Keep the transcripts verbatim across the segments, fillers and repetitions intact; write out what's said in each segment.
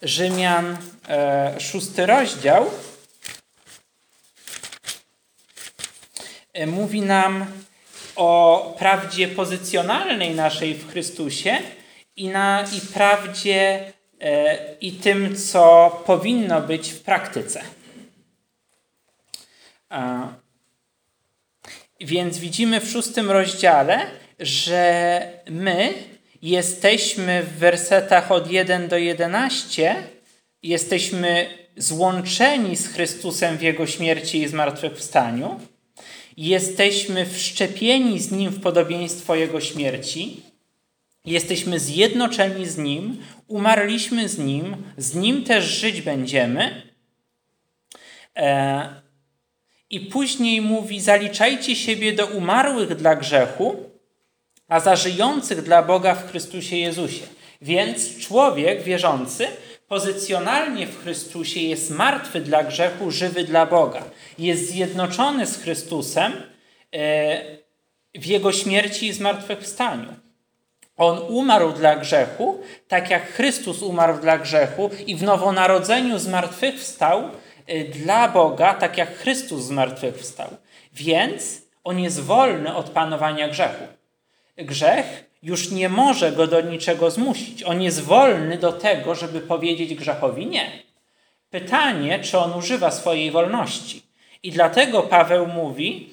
Rzymian, e, szósty rozdział, e, mówi nam o prawdzie pozycjonalnej naszej w Chrystusie i, na, i prawdzie e, i tym, co powinno być w praktyce. A, więc widzimy w szóstym rozdziale, że my jesteśmy w wersetach od jeden do jedenastu, jesteśmy złączeni z Chrystusem w Jego śmierci i zmartwychwstaniu, jesteśmy wszczepieni z Nim w podobieństwo Jego śmierci, jesteśmy zjednoczeni z Nim, umarliśmy z Nim, z Nim też żyć będziemy. E, I później mówi, zaliczajcie siebie do umarłych dla grzechu, a za żyjących dla Boga w Chrystusie Jezusie. Więc człowiek wierzący pozycjonalnie w Chrystusie jest martwy dla grzechu, żywy dla Boga. Jest zjednoczony z Chrystusem w Jego śmierci i zmartwychwstaniu. On umarł dla grzechu, tak jak Chrystus umarł dla grzechu i w nowonarodzeniu zmartwychwstał dla Boga, tak jak Chrystus zmartwychwstał. Więc on jest wolny od panowania grzechu. Grzech już nie może go do niczego zmusić. On jest wolny do tego, żeby powiedzieć grzechowi nie. Pytanie, czy on używa swojej wolności. I dlatego Paweł mówi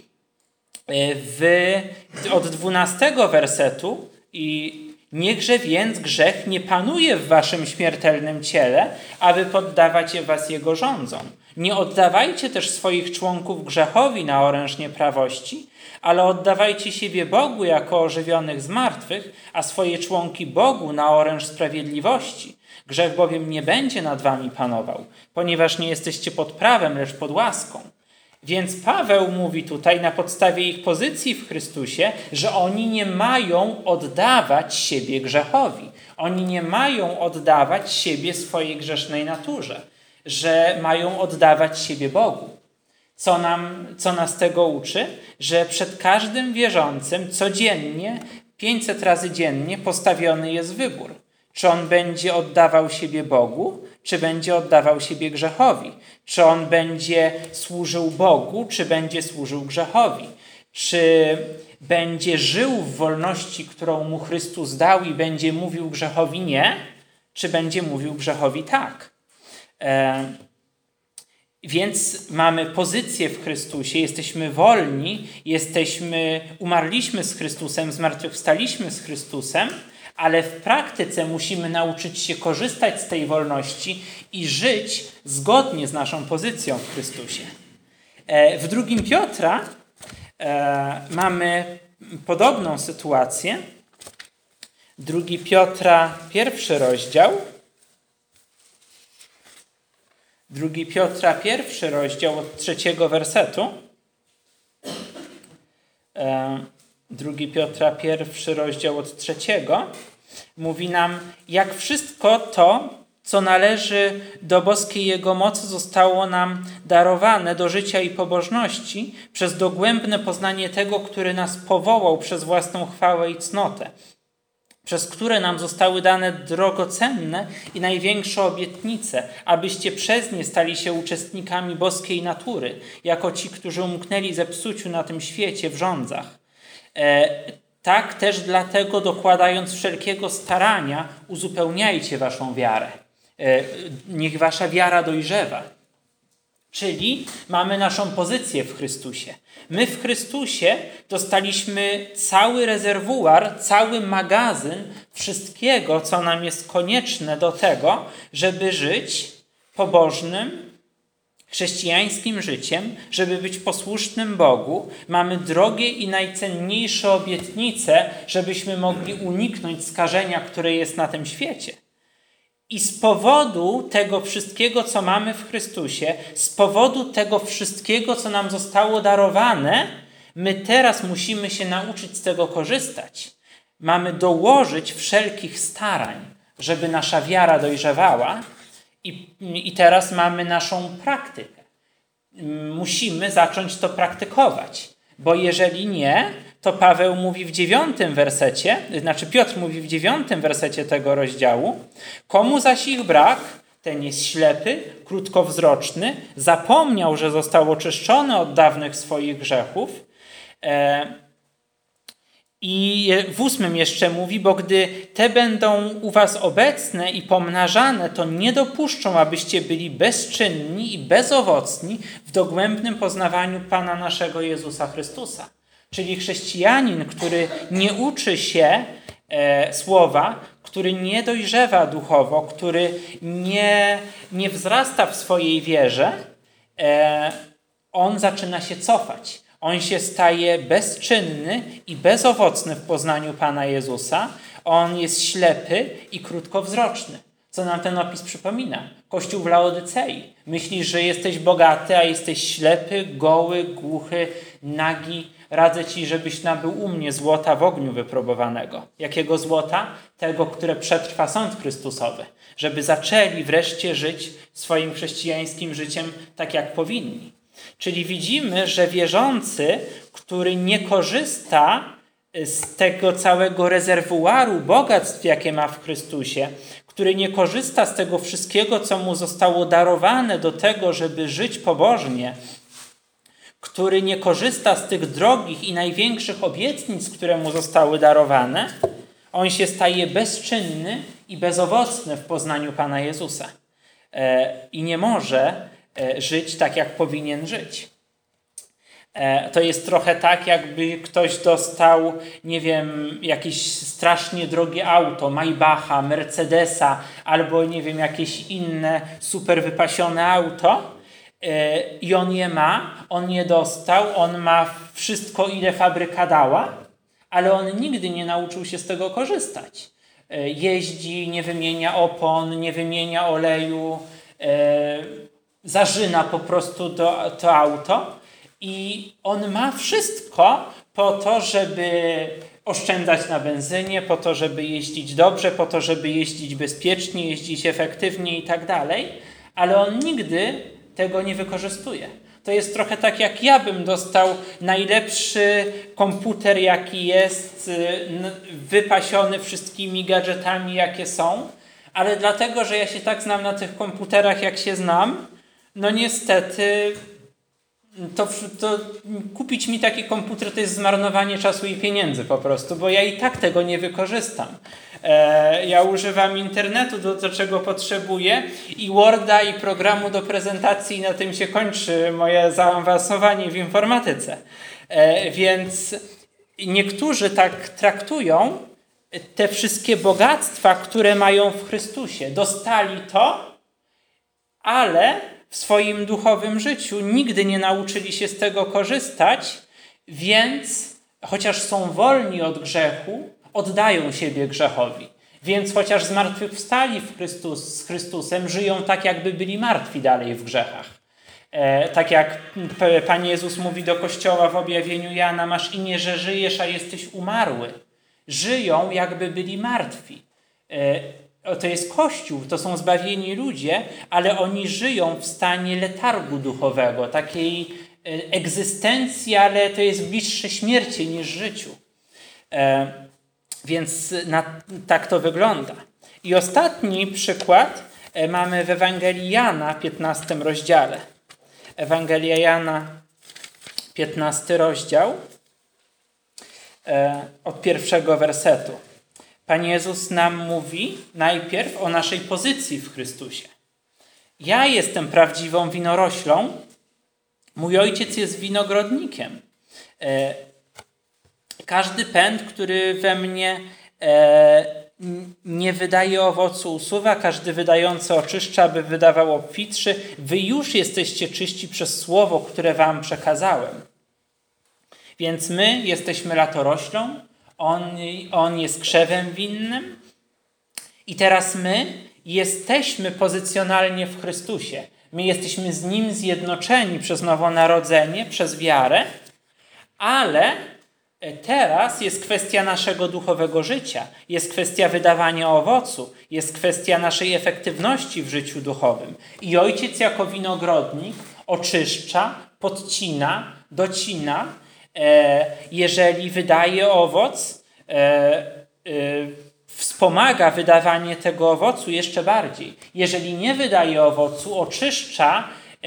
w, od dwunastego wersetu i niechże więc grzech nie panuje w waszym śmiertelnym ciele, aby poddawać je was jego rządzom. Nie oddawajcie też swoich członków grzechowi na oręż nieprawości, ale oddawajcie siebie Bogu jako ożywionych z martwych, a swoje członki Bogu na oręż sprawiedliwości. Grzech bowiem nie będzie nad wami panował, ponieważ nie jesteście pod prawem, lecz pod łaską. Więc Paweł mówi tutaj na podstawie ich pozycji w Chrystusie, że oni nie mają oddawać siebie grzechowi. Oni nie mają oddawać siebie swojej grzesznej naturze, że mają oddawać siebie Bogu. Co, nam, co nas tego uczy? Że przed każdym wierzącym codziennie, pięćset razy dziennie postawiony jest wybór. Czy on będzie oddawał siebie Bogu, czy będzie oddawał siebie grzechowi? Czy on będzie służył Bogu, czy będzie służył grzechowi? Czy będzie żył w wolności, którą mu Chrystus dał i będzie mówił grzechowi nie, czy będzie mówił grzechowi tak? E, więc mamy pozycję w Chrystusie, jesteśmy wolni, jesteśmy, umarliśmy z Chrystusem, zmartwychwstaliśmy z Chrystusem, ale w praktyce musimy nauczyć się korzystać z tej wolności i żyć zgodnie z naszą pozycją w Chrystusie. W drugim Piotra e, mamy podobną sytuację. Drugi Piotra, pierwszy rozdział. Drugi Piotra, pierwszy rozdział od trzeciego wersetu. E, Drugi Piotra, pierwszy rozdział od trzeciego, mówi nam, jak wszystko to, co należy do boskiej Jego mocy, zostało nam darowane do życia i pobożności przez dogłębne poznanie tego, który nas powołał przez własną chwałę i cnotę, przez które nam zostały dane drogocenne i największe obietnice, abyście przez nie stali się uczestnikami boskiej natury, jako ci, którzy umknęli zepsuciu na tym świecie w rządzach. E, tak też dlatego, dokładając wszelkiego starania, uzupełniajcie waszą wiarę. E, niech wasza wiara dojrzewa. Czyli mamy naszą pozycję w Chrystusie. My w Chrystusie dostaliśmy cały rezerwuar, cały magazyn wszystkiego, co nam jest konieczne do tego, żeby żyć pobożnym, chrześcijańskim życiem, żeby być posłusznym Bogu. Mamy drogie i najcenniejsze obietnice, żebyśmy mogli uniknąć skażenia, które jest na tym świecie. I z powodu tego wszystkiego, co mamy w Chrystusie, z powodu tego wszystkiego, co nam zostało darowane, my teraz musimy się nauczyć z tego korzystać. Mamy dołożyć wszelkich starań, żeby nasza wiara dojrzewała. I, I teraz mamy naszą praktykę. Musimy zacząć to praktykować, bo jeżeli nie, to Paweł mówi w dziewiątym wersecie, znaczy Piotr mówi w dziewiątym wersecie tego rozdziału, komu zaś ich brak, ten jest ślepy, krótkowzroczny, zapomniał, że został oczyszczony od dawnych swoich grzechów. I w ósmym jeszcze mówi, bo gdy te będą u was obecne i pomnażane, to nie dopuszczą, abyście byli bezczynni i bezowocni w dogłębnym poznawaniu Pana naszego Jezusa Chrystusa. Czyli chrześcijanin, który nie uczy się e, słowa, który nie dojrzewa duchowo, który nie, nie wzrasta w swojej wierze, e, on zaczyna się cofać. On się staje bezczynny i bezowocny w poznaniu Pana Jezusa. On jest ślepy i krótkowzroczny. Co nam ten opis przypomina? Kościół w Laodycei. Myślisz, że jesteś bogaty, a jesteś ślepy, goły, głuchy, nagi. Radzę ci, żebyś nabył u mnie złota w ogniu wypróbowanego. Jakiego złota? Tego, które przetrwa sąd Chrystusowy. Żeby zaczęli wreszcie żyć swoim chrześcijańskim życiem tak, jak powinni. Czyli widzimy, że wierzący, który nie korzysta z tego całego rezerwuaru bogactw, jakie ma w Chrystusie, który nie korzysta z tego wszystkiego, co mu zostało darowane do tego, żeby żyć pobożnie, który nie korzysta z tych drogich i największych obietnic, które mu zostały darowane, on się staje bezczynny i bezowocny w poznaniu Pana Jezusa. I nie może żyć tak, jak powinien żyć. To jest trochę tak, jakby ktoś dostał, nie wiem, jakieś strasznie drogie auto, Maybacha, Mercedesa, albo nie wiem, jakieś inne super wypasione auto i on je ma, on je dostał, on ma wszystko, ile fabryka dała, ale on nigdy nie nauczył się z tego korzystać. Jeździ, nie wymienia opon, nie wymienia oleju, zarzyna po prostu to, to auto i on ma wszystko po to, żeby oszczędzać na benzynie, po to, żeby jeździć dobrze, po to, żeby jeździć bezpiecznie, jeździć efektywnie i tak dalej, ale on nigdy tego nie wykorzystuje. To jest trochę tak, jak ja bym dostał najlepszy komputer, jaki jest, wypasiony wszystkimi gadżetami, jakie są, ale dlatego, że ja się tak znam na tych komputerach, jak się znam, no niestety to, to kupić mi taki komputer to jest zmarnowanie czasu i pieniędzy po prostu, bo ja i tak tego nie wykorzystam. E, ja używam internetu do, do czego potrzebuję i Worda i programu do prezentacji i na tym się kończy moje zaawansowanie w informatyce. E, więc niektórzy tak traktują te wszystkie bogactwa, które mają w Chrystusie. Dostali to, ale w swoim duchowym życiu nigdy nie nauczyli się z tego korzystać, więc chociaż są wolni od grzechu, oddają siebie grzechowi. Więc chociaż zmartwychwstali w Chrystus, z Chrystusem, żyją tak, jakby byli martwi dalej w grzechach. E, tak jak Pan Jezus mówi do Kościoła w objawieniu Jana, masz imię, że żyjesz, a jesteś umarły. Żyją, jakby byli martwi. E, To jest Kościół, to są zbawieni ludzie, ale oni żyją w stanie letargu duchowego, takiej egzystencji, ale to jest bliższe śmierci niż życiu. E, więc na, tak to wygląda. I ostatni przykład e, mamy w Ewangelii Jana, piętnastym rozdziale. Ewangelia Jana, piętnasty rozdział, e, od pierwszego wersetu. Pan Jezus nam mówi najpierw o naszej pozycji w Chrystusie. Ja jestem prawdziwą winoroślą, mój ojciec jest winogrodnikiem. E, każdy pęd, który we mnie e, nie wydaje owocu, usuwa, każdy wydający oczyszcza, aby wydawał obfitszy. Wy już jesteście czyści przez słowo, które wam przekazałem. Więc my jesteśmy latoroślą, On, on jest krzewem winnym i teraz my jesteśmy pozycjonalnie w Chrystusie. My jesteśmy z Nim zjednoczeni przez nowonarodzenie, przez wiarę, ale teraz jest kwestia naszego duchowego życia, jest kwestia wydawania owocu, jest kwestia naszej efektywności w życiu duchowym. I Ojciec jako winogrodnik oczyszcza, podcina, docina. Jeżeli wydaje owoc, wspomaga wydawanie tego owocu jeszcze bardziej. Jeżeli nie wydaje owocu, oczyszcza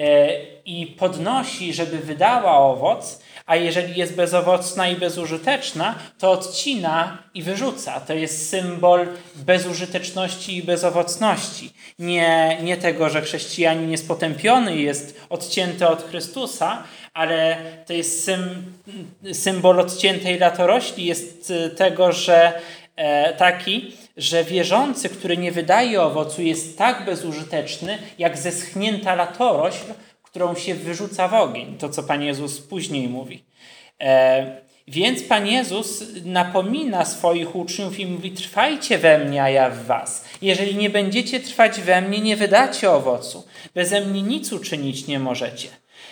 i podnosi, żeby wydała owoc, a jeżeli jest bezowocna i bezużyteczna, to odcina i wyrzuca. To jest symbol bezużyteczności i bezowocności. Nie, nie tego, że chrześcijanin jest potępiony i jest odcięty od Chrystusa, ale to jest sym, symbol odciętej latorośli, jest tego, że e, taki, że wierzący, który nie wydaje owocu, jest tak bezużyteczny, jak zeschnięta latorośl, którą się wyrzuca w ogień. To, co Pan Jezus później mówi. E, więc Pan Jezus napomina swoich uczniów i mówi: trwajcie we mnie, a ja w was. Jeżeli nie będziecie trwać we mnie, nie wydacie owocu. Beze mnie nic uczynić nie możecie.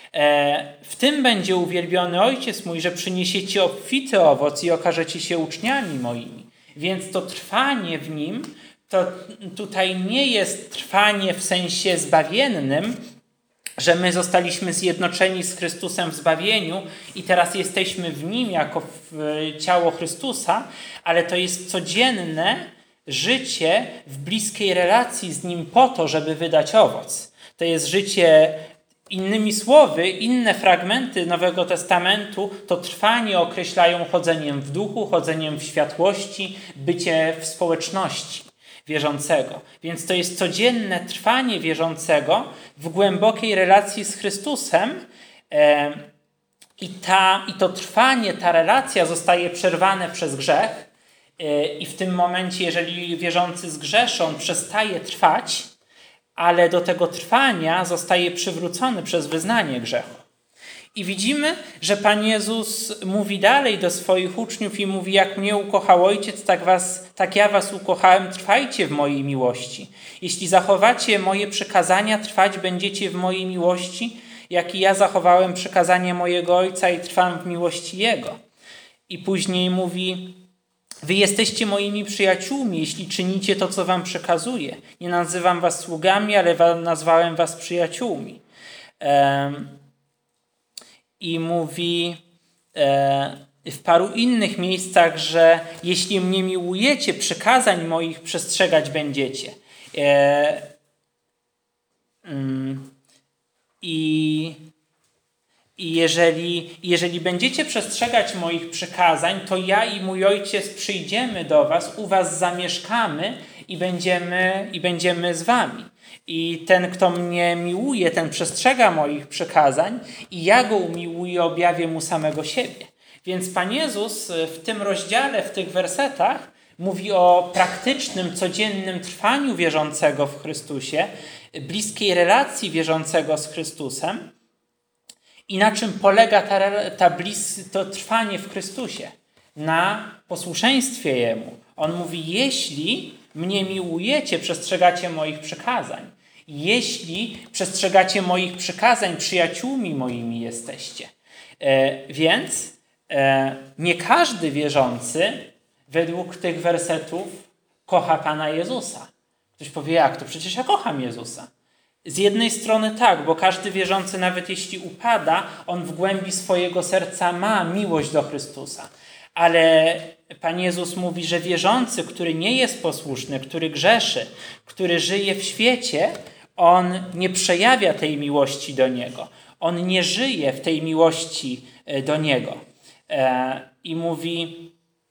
E, w tym będzie uwielbiony Ojciec mój, że przyniesiecie obfity owoc i okażecie się uczniami moimi. Więc to trwanie w Nim, to tutaj nie jest trwanie w sensie zbawiennym, że my zostaliśmy zjednoczeni z Chrystusem w zbawieniu i teraz jesteśmy w Nim jako w ciało Chrystusa, ale to jest codzienne życie w bliskiej relacji z Nim po to, żeby wydać owoc. To jest życie, innymi słowy, inne fragmenty Nowego Testamentu to trwanie określają chodzeniem w duchu, chodzeniem w światłości, bycie w społeczności wierzącego. Więc to jest codzienne trwanie wierzącego w głębokiej relacji z Chrystusem e, i, ta, i to trwanie, ta relacja zostaje przerwane przez grzech e, i w tym momencie, jeżeli wierzący zgrzeszy, on przestaje trwać, ale do tego trwania zostaje przywrócony przez wyznanie grzechu. I widzimy, że Pan Jezus mówi dalej do swoich uczniów i mówi: jak mnie ukochał Ojciec, tak, was, tak ja was ukochałem, trwajcie w mojej miłości. Jeśli zachowacie moje przykazania, trwać będziecie w mojej miłości, jak i ja zachowałem przykazanie mojego Ojca i trwam w miłości Jego. I później mówi: wy jesteście moimi przyjaciółmi, jeśli czynicie to, co wam przekazuję. Nie nazywam was sługami, ale nazwałem was przyjaciółmi. Um, I mówi e, w paru innych miejscach, że jeśli mnie miłujecie, przykazań moich przestrzegać będziecie. E, mm, I i jeżeli, jeżeli będziecie przestrzegać moich przykazań, to ja i mój Ojciec przyjdziemy do was, u was zamieszkamy i będziemy, i będziemy z wami. I ten, kto mnie miłuje, ten przestrzega moich przykazań i ja go umiłuję, objawię mu samego siebie. Więc Pan Jezus w tym rozdziale, w tych wersetach mówi o praktycznym, codziennym trwaniu wierzącego w Chrystusie, bliskiej relacji wierzącego z Chrystusem. I na czym polega ta, ta blis, to trwanie w Chrystusie? Na posłuszeństwie Jemu. On mówi: jeśli mnie miłujecie, przestrzegacie moich przykazań. Jeśli przestrzegacie moich przykazań, przyjaciółmi moimi jesteście. E, więc e, nie każdy wierzący według tych wersetów kocha Pana Jezusa. Ktoś powie: jak to? Przecież ja kocham Jezusa. Z jednej strony tak, bo każdy wierzący, nawet jeśli upada, on w głębi swojego serca ma miłość do Chrystusa. Ale Pan Jezus mówi, że wierzący, który nie jest posłuszny, który grzeszy, który żyje w świecie, on nie przejawia tej miłości do Niego. On nie żyje w tej miłości do Niego. I mówi,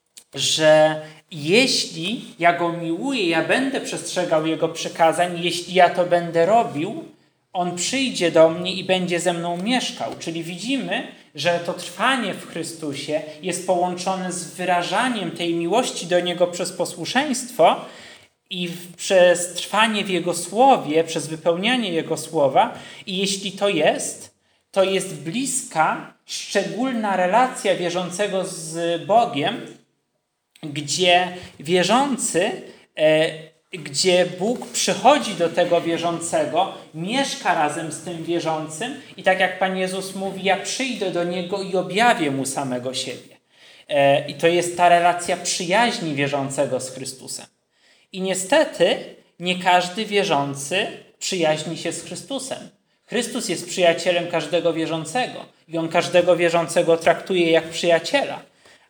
że jeśli ja Go miłuję, ja będę przestrzegał Jego przykazań, jeśli ja to będę robił, On przyjdzie do mnie i będzie ze mną mieszkał. Czyli widzimy, że to trwanie w Chrystusie jest połączone z wyrażaniem tej miłości do Niego przez posłuszeństwo i przez trwanie w Jego Słowie, przez wypełnianie Jego Słowa. I jeśli to jest, to jest bliska, szczególna relacja wierzącego z Bogiem, gdzie wierzący, e, gdzie Bóg przychodzi do tego wierzącego, mieszka razem z tym wierzącym i tak jak Pan Jezus mówi, ja przyjdę do Niego i objawię Mu samego siebie. E, I to jest ta relacja przyjaźni wierzącego z Chrystusem. I niestety nie każdy wierzący przyjaźni się z Chrystusem. Chrystus jest przyjacielem każdego wierzącego i On każdego wierzącego traktuje jak przyjaciela.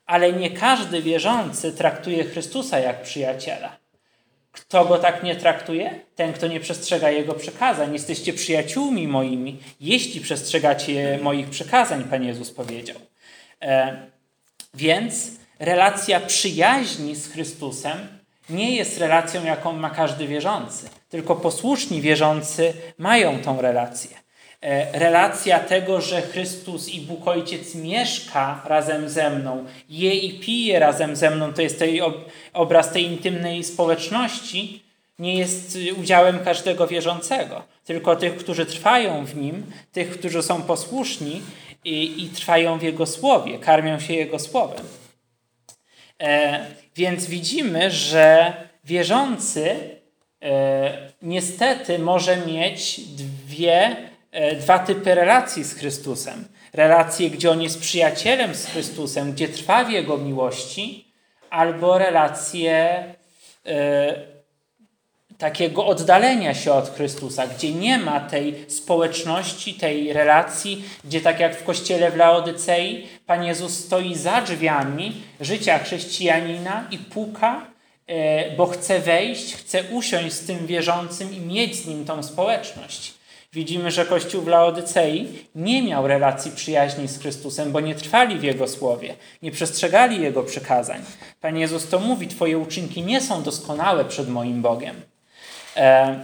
ale nie każdy wierzący traktuje Chrystusa jak przyjaciela. Kto go tak nie traktuje? Ten, kto nie przestrzega jego przykazań. Jesteście przyjaciółmi moimi, jeśli przestrzegacie moich przykazań, Pan Jezus powiedział. E, więc relacja przyjaźni z Chrystusem nie jest relacją, jaką ma każdy wierzący. Tylko posłuszni wierzący mają tą relację. E, relacja tego, że Chrystus i Bóg Ojciec mieszka razem ze mną, je i pije razem ze mną, to jest tej ob- obraz tej intymnej społeczności, nie jest udziałem każdego wierzącego. Tylko tych, którzy trwają w Nim, tych, którzy są posłuszni i, i trwają w Jego Słowie, karmią się Jego Słowem. E, więc widzimy, że wierzący e, niestety może mieć dwie, e, dwa typy relacji z Chrystusem. Relacje, gdzie on jest przyjacielem z Chrystusem, gdzie trwa w Jego miłości, albo relacje e, takiego oddalenia się od Chrystusa, gdzie nie ma tej społeczności, tej relacji, gdzie tak jak w kościele w Laodycei, Pan Jezus stoi za drzwiami życia chrześcijanina i puka, bo chce wejść, chce usiąść z tym wierzącym i mieć z nim tą społeczność. Widzimy, że Kościół w Laodycei nie miał relacji przyjaźni z Chrystusem, bo nie trwali w Jego Słowie, nie przestrzegali Jego przykazań. Pan Jezus to mówi, Twoje uczynki nie są doskonałe przed moim Bogiem. E,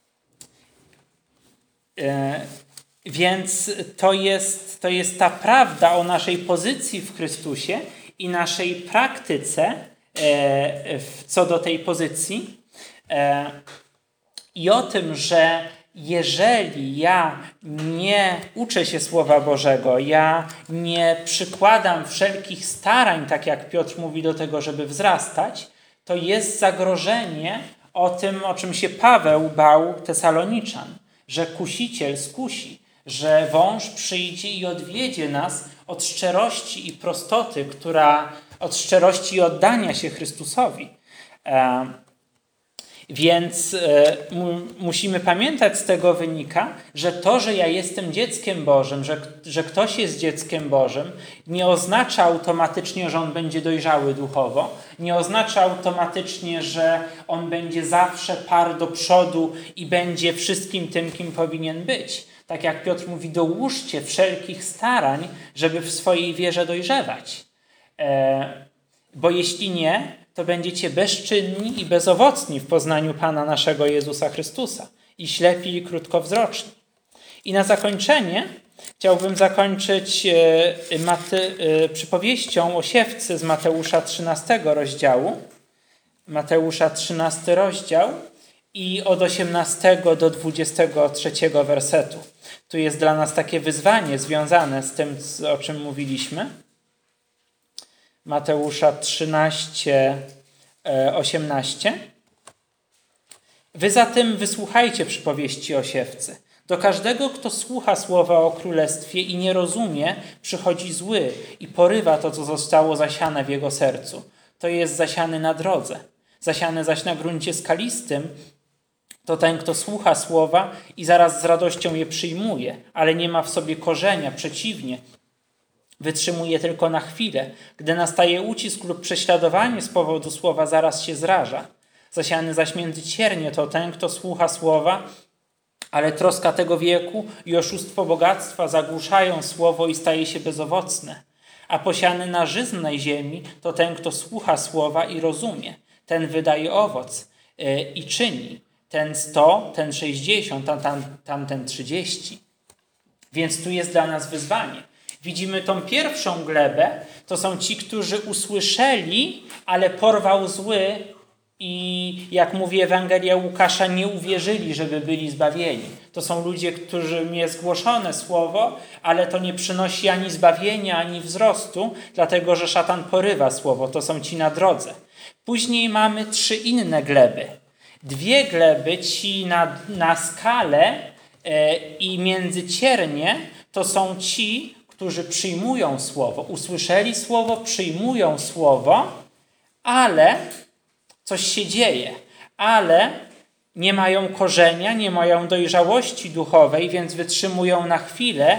e, więc to jest, to jest ta prawda o naszej pozycji w Chrystusie i naszej praktyce e, w, co do tej pozycji e, i o tym, że jeżeli ja nie uczę się Słowa Bożego, ja nie przykładam wszelkich starań, tak jak Piotr mówi, do tego, żeby wzrastać, to jest zagrożenie o tym, o czym się Paweł bał Tesaloniczan, że kusiciel skusi, że wąż przyjdzie i odwiedzie nas od szczerości i prostoty, która od szczerości i oddania się Chrystusowi. E, więc e, mu, musimy pamiętać, z tego wynika, że to, że ja jestem dzieckiem Bożym, że, że ktoś jest dzieckiem Bożym, nie oznacza automatycznie, że on będzie dojrzały duchowo, nie oznacza automatycznie, że on będzie zawsze par do przodu i będzie wszystkim tym, kim powinien być. Tak jak Piotr mówi, dołóżcie wszelkich starań, żeby w swojej wierze dojrzewać. E, bo jeśli nie, to będziecie bezczynni i bezowocni w poznaniu Pana naszego Jezusa Chrystusa i ślepi i krótkowzroczni. I na zakończenie chciałbym zakończyć e, maty, e, przypowieścią o siewcy z Mateusza trzynastego rozdziału. Mateusza trzynasty rozdział i od osiemnastego do dwudziestego trzeciego wersetu. Tu jest dla nas takie wyzwanie związane z tym, o czym mówiliśmy. Mateusza trzynaście, osiemnaście. Wy zatem wysłuchajcie przypowieści o siewcy. Do każdego, kto słucha słowa o królestwie i nie rozumie, przychodzi zły i porywa to, co zostało zasiane w jego sercu. To jest zasiany na drodze. Zasiany zaś na gruncie skalistym to ten, kto słucha słowa i zaraz z radością je przyjmuje, ale nie ma w sobie korzenia, przeciwnie, wytrzymuje tylko na chwilę. Gdy nastaje ucisk lub prześladowanie z powodu słowa, zaraz się zraża. Zasiany zaś między ciernie to ten, kto słucha słowa, ale troska tego wieku i oszustwo bogactwa zagłuszają słowo i staje się bezowocne. A posiany na żyznej ziemi to ten, kto słucha słowa i rozumie. Ten wydaje owoc yy, i czyni. Ten sto, ten sześćdziesiąt, tam, tam, tamten trzydzieści. Więc tu jest dla nas wyzwanie. Widzimy tą pierwszą glebę, to są ci, którzy usłyszeli, ale porwał zły i jak mówi Ewangelia Łukasza, nie uwierzyli, żeby byli zbawieni. To są ludzie, którym jest głoszone słowo, ale to nie przynosi ani zbawienia, ani wzrostu, dlatego że szatan porywa słowo. To są ci na drodze. Później mamy trzy inne gleby. Dwie gleby, ci na, na skale e, i międzyciernie, to są ci, którzy przyjmują słowo. Usłyszeli słowo, przyjmują słowo, ale coś się dzieje. Ale nie mają korzenia, nie mają dojrzałości duchowej, więc wytrzymują na chwilę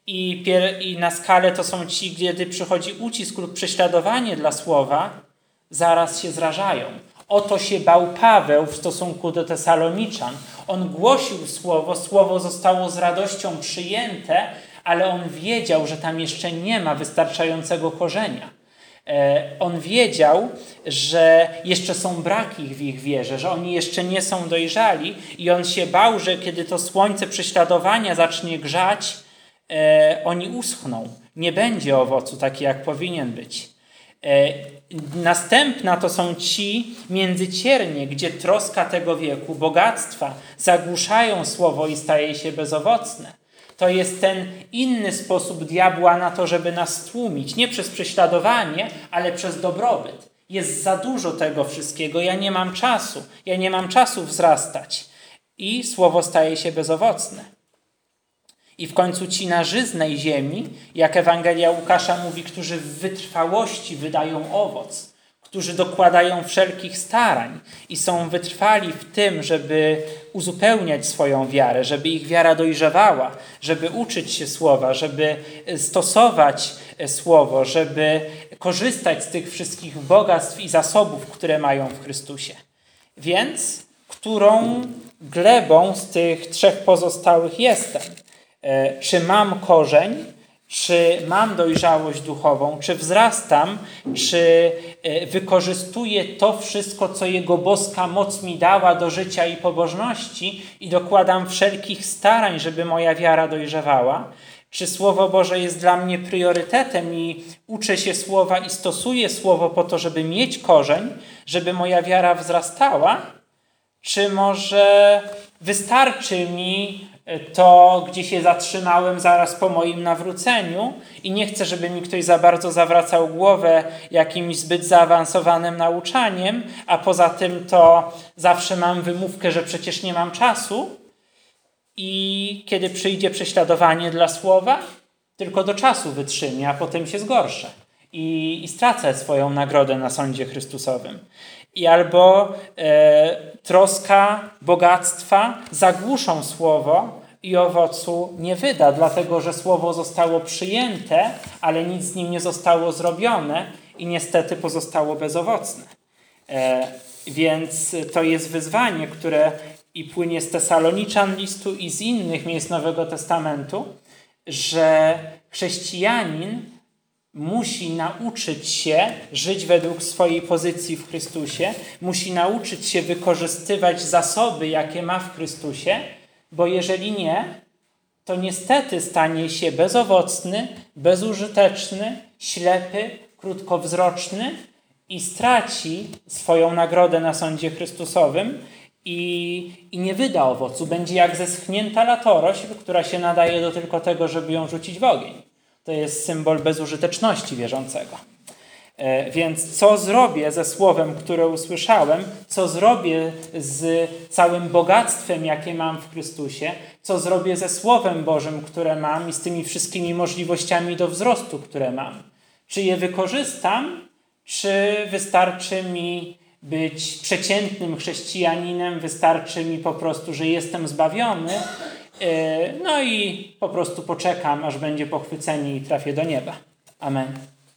I, pier- I na skalę to są ci, kiedy przychodzi ucisk lub prześladowanie dla słowa, zaraz się zrażają. O to się bał Paweł w stosunku do Tesaloniczan. On głosił słowo, słowo zostało z radością przyjęte, ale on wiedział, że tam jeszcze nie ma wystarczającego korzenia. On wiedział, że jeszcze są braki w ich wierze, że oni jeszcze nie są dojrzali i on się bał, że kiedy to słońce prześladowania zacznie grzać, oni uschną. Nie będzie owocu taki, jak powinien być. Następna to są ci międzyciernie, gdzie troska tego wieku, bogactwa zagłuszają słowo i staje się bezowocne. To jest ten inny sposób diabła na to, żeby nas stłumić. Nie przez prześladowanie, ale przez dobrobyt. Jest za dużo tego wszystkiego. Ja nie mam czasu. Ja nie mam czasu wzrastać. I słowo staje się bezowocne. I w końcu ci na żyznej ziemi, jak Ewangelia Łukasza mówi, którzy w wytrwałości wydają owoc, którzy dokładają wszelkich starań i są wytrwali w tym, żeby uzupełniać swoją wiarę, żeby ich wiara dojrzewała, żeby uczyć się słowa, żeby stosować słowo, żeby korzystać z tych wszystkich bogactw i zasobów, które mają w Chrystusie. Więc którą glebą z tych trzech pozostałych jestem? Czy mam korzeń? Czy mam dojrzałość duchową, czy wzrastam, czy wykorzystuję to wszystko, co Jego boska moc mi dała do życia i pobożności i dokładam wszelkich starań, żeby moja wiara dojrzewała? Czy Słowo Boże jest dla mnie priorytetem i uczę się Słowa i stosuję Słowo po to, żeby mieć korzeń, żeby moja wiara wzrastała? Czy może wystarczy mi to, gdzie się zatrzymałem zaraz po moim nawróceniu i nie chcę, żeby mi ktoś za bardzo zawracał głowę jakimś zbyt zaawansowanym nauczaniem, a poza tym to zawsze mam wymówkę, że przecież nie mam czasu i kiedy przyjdzie prześladowanie dla słowa, tylko do czasu wytrzymię, a potem się zgorszę i, i stracę swoją nagrodę na sądzie Chrystusowym. I albo e, troska bogactwa zagłuszą słowo i owocu nie wyda, dlatego że słowo zostało przyjęte, ale nic z nim nie zostało zrobione i niestety pozostało bezowocne. E, więc to jest wyzwanie, które i płynie z Tesaloniczan listu i z innych miejsc Nowego Testamentu, że chrześcijanin musi nauczyć się żyć według swojej pozycji w Chrystusie, musi nauczyć się wykorzystywać zasoby, jakie ma w Chrystusie, bo jeżeli nie, to niestety stanie się bezowocny, bezużyteczny, ślepy, krótkowzroczny i straci swoją nagrodę na sądzie Chrystusowym i, i nie wyda owocu. Będzie jak zeschnięta latorośl, która się nadaje do tylko tego, żeby ją rzucić w ogień. To jest symbol bezużyteczności wierzącego. E, więc co zrobię ze słowem, które usłyszałem? Co zrobię z całym bogactwem, jakie mam w Chrystusie? Co zrobię ze Słowem Bożym, które mam i z tymi wszystkimi możliwościami do wzrostu, które mam? Czy je wykorzystam, czy wystarczy mi być przeciętnym chrześcijaninem, wystarczy mi po prostu, że jestem zbawiony, no i po prostu poczekam, aż będzie pochwycenie i trafię do nieba. Amen.